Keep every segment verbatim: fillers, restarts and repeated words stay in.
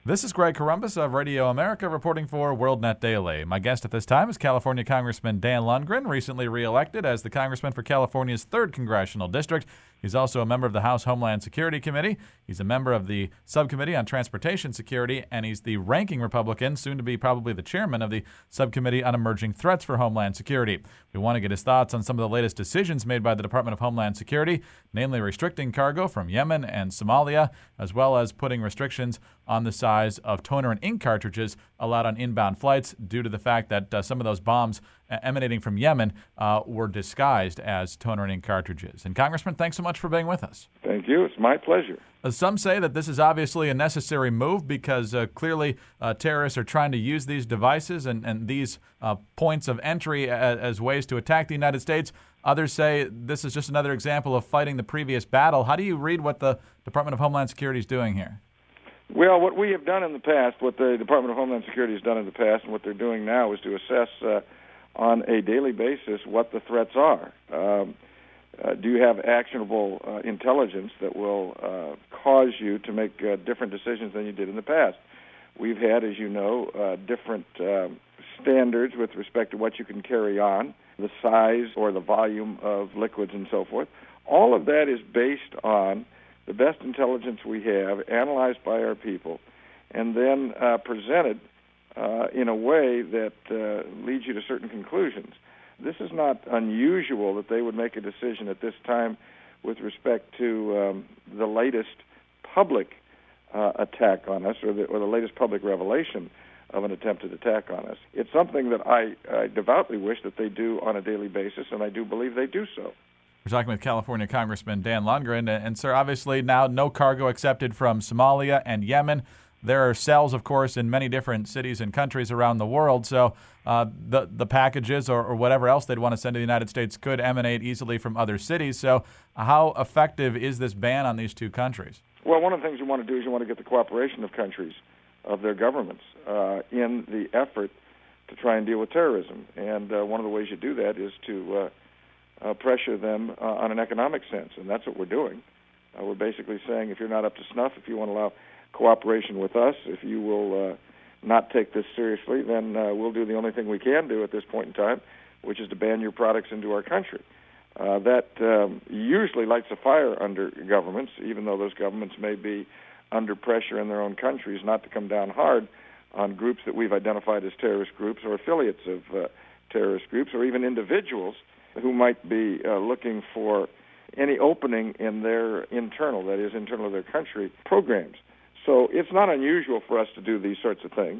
This is Greg Corombos of Radio America reporting for WorldNet Daily. My guest at this time is California Congressman Dan Lundgren, recently reelected as the congressman for California's third Congressional District. He's also a member of the House Homeland Security Committee. He's a member of the Subcommittee on Transportation Security, and he's the ranking Republican, soon to be probably the chairman of the Subcommittee on Emerging Threats for Homeland Security. We want to get his thoughts on some of the latest decisions made by the Department of Homeland Security, namely restricting cargo from Yemen and Somalia, as well as putting restrictions on the size of toner and ink cartridges allowed on inbound flights due to the fact that uh, some of those bombs emanating from Yemen uh, were disguised as toner and ink cartridges. And Congressman, thanks so much for being with us. Thank you. It's my pleasure. Uh, some say that this is obviously a necessary move because uh, clearly uh, terrorists are trying to use these devices and, and these uh, points of entry as, as ways to attack the United States. Others say this is just another example of fighting the previous battle. How do you read what the Department of Homeland Security is doing here? Well, what we have done in the past, what the Department of Homeland Security has done in the past, and what they're doing now is to assess uh, on a daily basis what the threats are. Um, uh, do you have actionable uh, intelligence that will uh, cause you to make uh, different decisions than you did in the past? We've had, as you know, uh, different uh, standards with respect to what you can carry on, the size or the volume of liquids and so forth. All of that is based on the best intelligence we have, analyzed by our people, and then uh, presented uh, in a way that uh, leads you to certain conclusions. This is not unusual that they would make a decision at this time with respect to um, the latest public uh, attack on us or the, or the latest public revelation of an attempted attack on us. It's something that I, I devoutly wish that they do on a daily basis, and I do believe they do so. We're talking with California Congressman Dan Lundgren. And, and, sir, obviously now no cargo accepted from Somalia and Yemen. There are cells, of course, in many different cities and countries around the world. So uh, the, the packages or, or whatever else they'd want to send to the United States could emanate easily from other cities. So how effective is this ban on these two countries? Well, one of the things you want to do is you want to get the cooperation of countries, of their governments, uh, in the effort to try and deal with terrorism. And uh, one of the ways you do that is to uh, Uh, pressure them uh, on an economic sense, and that's what we're doing. Uh, we're basically saying if you're not up to snuff, if you want to allow cooperation with us, if you will uh, not take this seriously, then uh, we'll do the only thing we can do at this point in time, which is to ban your products into our country. Uh, that um, usually lights a fire under governments, even though those governments may be under pressure in their own countries not to come down hard on groups that we've identified as terrorist groups or affiliates of uh, terrorist groups or even individuals who might be uh, looking for any opening in their internal, that is, internal of their country, programs. So it's not unusual for us to do these sorts of things.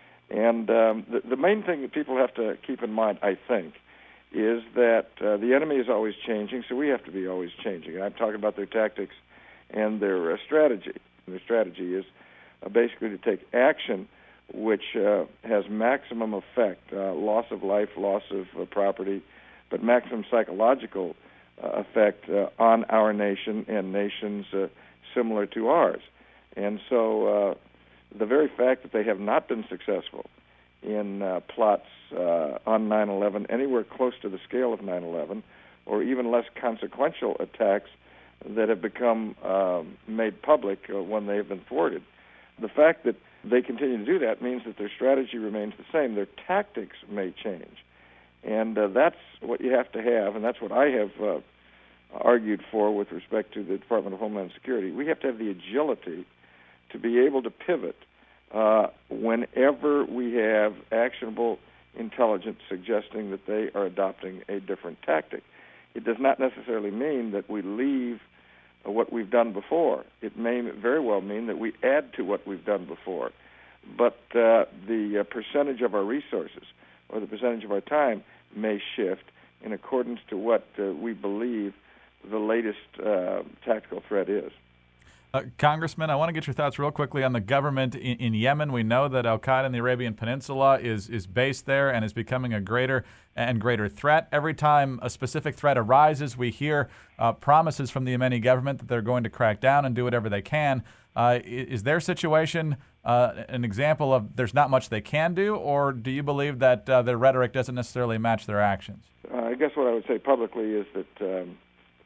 And um, the, the main thing that people have to keep in mind, I think, is that uh, the enemy is always changing, so we have to be always changing. And I'm talking about their tactics and their uh, strategy. And their strategy is uh, basically to take action which uh, has maximum effect, uh, loss of life, loss of uh, property, but maximum psychological uh, effect uh, on our nation and nations uh, similar to ours. And so uh, the very fact that they have not been successful in uh, plots uh, on nine eleven anywhere close to the scale of nine eleven, or even less consequential attacks that have become uh, made public uh, when they have been thwarted. The fact that they continue to do that means that their strategy remains the same. Their tactics may change. And uh, that's what you have to have, and that's what I have uh, argued for with respect to the Department of Homeland Security. We have to have the agility to be able to pivot uh, whenever we have actionable intelligence suggesting that they are adopting a different tactic. It does not necessarily mean that we leave uh, what we've done before. It may very well mean that we add to what we've done before. But uh, the uh, percentage of our resources or the percentage of our time may shift in accordance to what uh, we believe the latest uh, tactical threat is. Uh, Congressman, I want to get your thoughts real quickly on the government in, in Yemen. We know that al-Qaeda in the Arabian Peninsula is, is based there and is becoming a greater and greater threat. Every time a specific threat arises, we hear uh, promises from the Yemeni government that they're going to crack down and do whatever they can. Uh, is their situation uh, an example of there's not much they can do, or do you believe that uh, their rhetoric doesn't necessarily match their actions? Uh, I guess what I would say publicly is that um,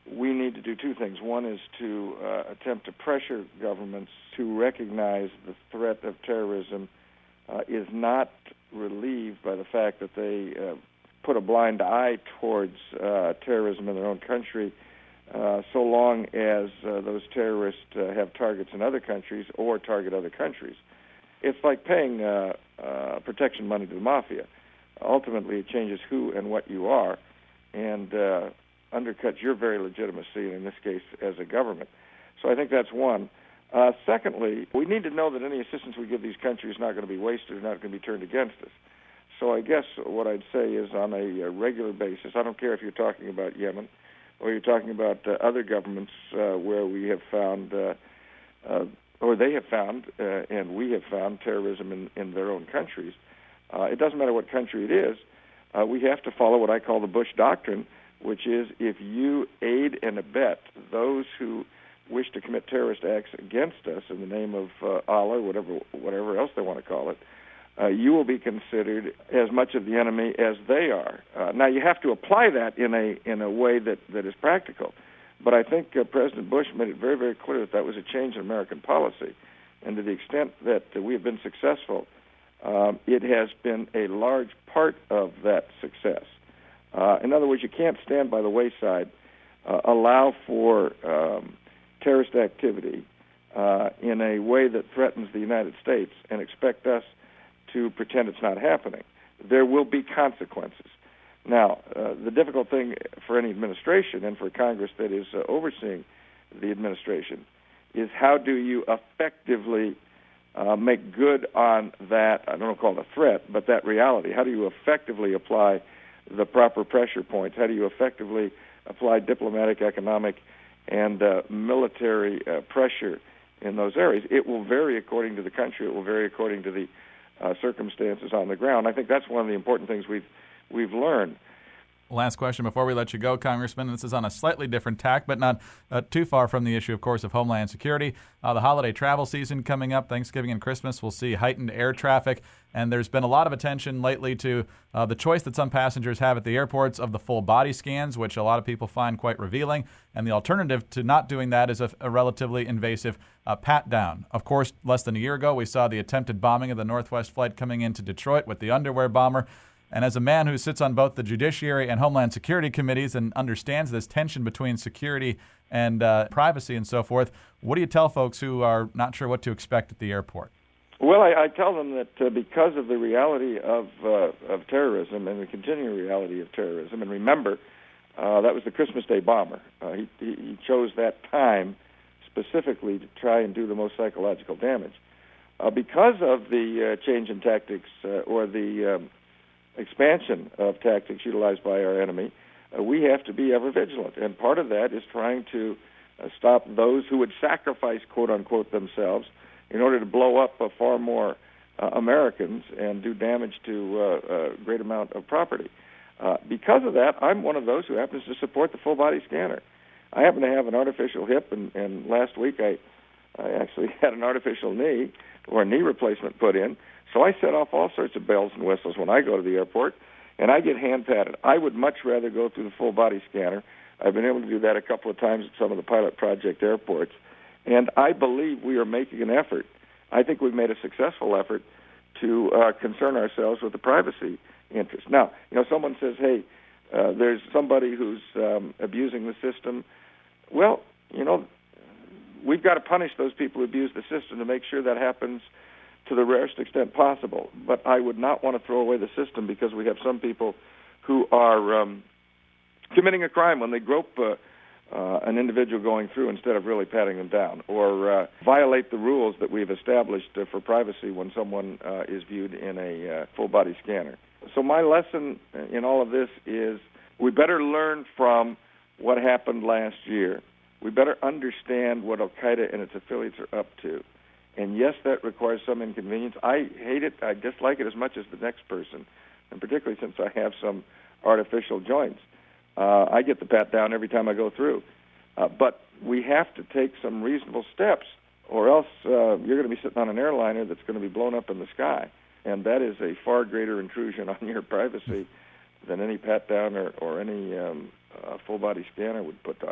we need to do two things. One is to uh, attempt to pressure governments to recognize the threat of terrorism uh, is not relieved by the fact that they uh, put a blind eye towards uh, terrorism in their own country, uh, so long as uh, those terrorists uh, have targets in other countries or target other countries. It's like paying uh, uh, protection money to the mafia. Ultimately, it changes who and what you are, and uh, undercuts your very legitimacy, in this case, as a government. So I think that's one. Uh, secondly, we need to know that any assistance we give these countries is not going to be wasted or not going to be turned against us. So I guess what I'd say is on a, a regular basis, I don't care if you're talking about Yemen or you're talking about uh, other governments uh, where we have found, uh, uh, or they have found, uh, and we have found terrorism in, in their own countries. Uh, it doesn't matter what country it is. Uh, we have to follow what I call the Bush Doctrine, which is if you aid and abet those who wish to commit terrorist acts against us in the name of uh, Allah, whatever whatever else they want to call it, uh, you will be considered as much of the enemy as they are. Uh, now, you have to apply that in a in a way that, that is practical. But I think uh, President Bush made it very, very clear that that was a change in American policy. And to the extent that uh, we have been successful, um, it has been a large part of that success. Uh, in other words, you can't stand by the wayside, uh, allow for um, terrorist activity uh, in a way that threatens the United States and expect us to pretend it's not happening. There will be consequences. Now, uh, the difficult thing for any administration and for Congress that is uh, overseeing the administration is how do you effectively uh, make good on that, I don't know, call it a threat, but that reality. How do you effectively apply the proper pressure points? How do you effectively apply diplomatic, economic, and uh, military uh, pressure in those areas? It will vary according to the country. It will vary according to the uh, circumstances on the ground. I think that's one of the important things we've we've learned. Last question before we let you go, Congressman. This is on a slightly different tack, but not uh, too far from the issue, of course, of Homeland Security. Uh, the holiday travel season coming up, Thanksgiving and Christmas, we'll see heightened air traffic. And there's been a lot of attention lately to uh, the choice that some passengers have at the airports of the full body scans, which a lot of people find quite revealing. And the alternative to not doing that is a, a relatively invasive uh, pat-down. Of course, less than a year ago, we saw the attempted bombing of the Northwest flight coming into Detroit with the underwear bomber. And as a man who sits on both the Judiciary and Homeland Security committees and understands this tension between security and uh, privacy and so forth, what do you tell folks who are not sure what to expect at the airport? Well, I, I tell them that uh, because of the reality of uh, of terrorism and the continuing reality of terrorism, and remember, uh, that was the Christmas Day bomber. Uh, he, he chose that time specifically to try and do the most psychological damage. Uh, because of the uh, change in tactics uh, or the um, expansion of tactics utilized by our enemy, uh, we have to be ever vigilant. And part of that is trying to uh, stop those who would sacrifice, quote-unquote, themselves in order to blow up uh, far more uh, Americans and do damage to uh, a great amount of property. Uh, because of that, I'm one of those who happens to support the full-body scanner. I happen to have an artificial hip, and, and last week I, I actually had an artificial knee or a knee replacement put in. So I set off all sorts of bells and whistles when I go to the airport, and I get hand-patted. I would much rather go through the full-body scanner. I've been able to do that a couple of times at some of the pilot project airports, and I believe we are making an effort. I think we've made a successful effort to uh, concern ourselves with the privacy interest. Now, you know, someone says, hey, uh, there's somebody who's um, abusing the system. Well, you know, we've got to punish those people who abuse the system to make sure that happens to the rarest extent possible. But I would not want to throw away the system because we have some people who are um, committing a crime when they grope uh, uh, an individual going through instead of really patting them down, or uh, violate the rules that we've established uh, for privacy when someone uh, is viewed in a uh, full-body scanner. So my lesson in all of this is we better learn from what happened last year. We better understand what Al-Qaeda and its affiliates are up to. And yes, that requires some inconvenience. I hate it. I dislike it as much as the next person, and particularly since I have some artificial joints. Uh, I get the pat down every time I go through. Uh, but we have to take some reasonable steps, or else uh, you're going to be sitting on an airliner that's going to be blown up in the sky. And that is a far greater intrusion on your privacy than any pat down or, or any um, uh, full-body scanner would put on you.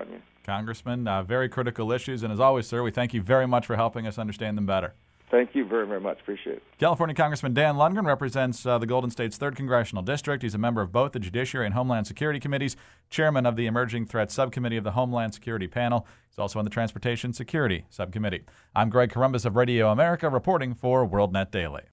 Congressman. Uh, very critical issues, and as always, sir, we thank you very much for helping us understand them better. Thank you very, very much. Appreciate it. California Congressman Dan Lundgren represents uh, the Golden State's third Congressional District. He's a member of both the Judiciary and Homeland Security Committees, chairman of the Emerging Threats Subcommittee of the Homeland Security Panel. He's also on the Transportation Security Subcommittee. I'm Greg Corombos of Radio America, reporting for WorldNet Daily.